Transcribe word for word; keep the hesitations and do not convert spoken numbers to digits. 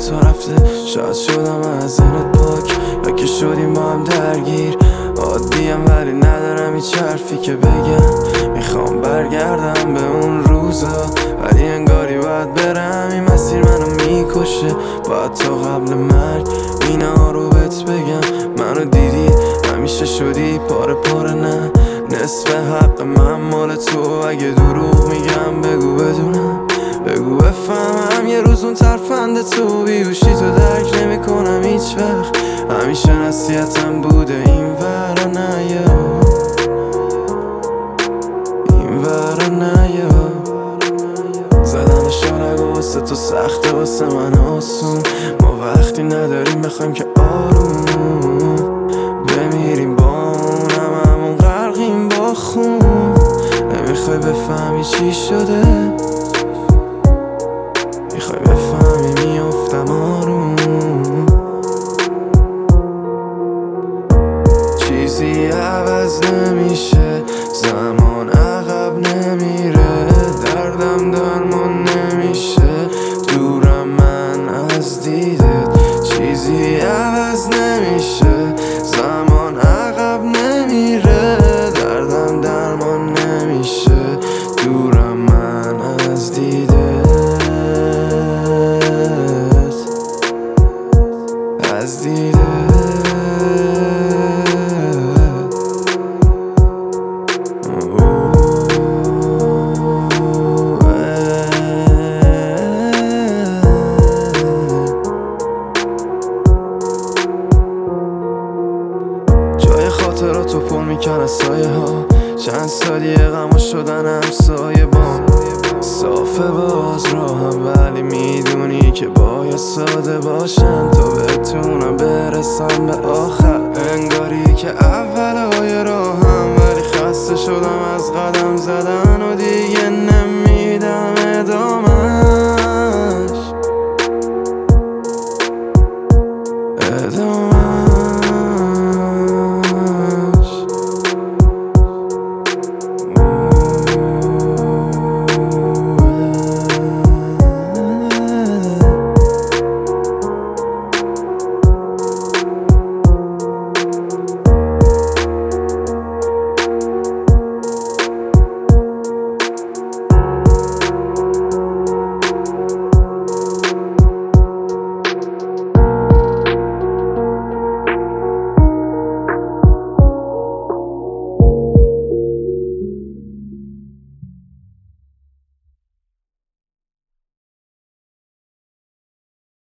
تو رفته. شاید شدم از ذهنت پاک یا که شدیم با هم درگیر. عادیم ولی ندارم هیچ حرفی که بگم. میخوام برگردم به اون روزا ولی انگاری باید برم. این مسیر منو میکشه، باید تا قبل مرگ اینا رو بهت بگم. منو دیدی همیشه شدی پاره پاره، نه نصف حق من مال تو. اگه دروغ میگم بگو بدونم، بگو بفهمم. یه روز اون ترفند تو بیوشی تو درک نمی کنم هیچ وقت. همیشه نصیحتم بوده این ورا نیا، این ورا نیا. زدن شارگ واسه تو سخته، واسه من آسون. ما وقتی نداریم میخوایم که آروم بمیریم با اونم، همون غرقیم با خون. نمیخوای بفهمی چی شده، میخوای بفهمی میافتم آروم. چیزی عوض نمیشه، زمان عقب نمیره. دردم درمان نمیشه، دورم من از دیدت. چیزی عوض نمیشه، زمان عقب نمیره. دردم درمان نمیشه، دورم من از دیدت، از دیدت. جای خاطراتو پر میکنه سایه ها، چند سالیه غما شدن همسایه بام. صافه باز راهم ولی میدونی که باید ساده باشن تا بتونم برسم به آخر. انگاری که اول های راهم ولی خسته شدم از قدم زدن و دیگه نمیدم ادامه.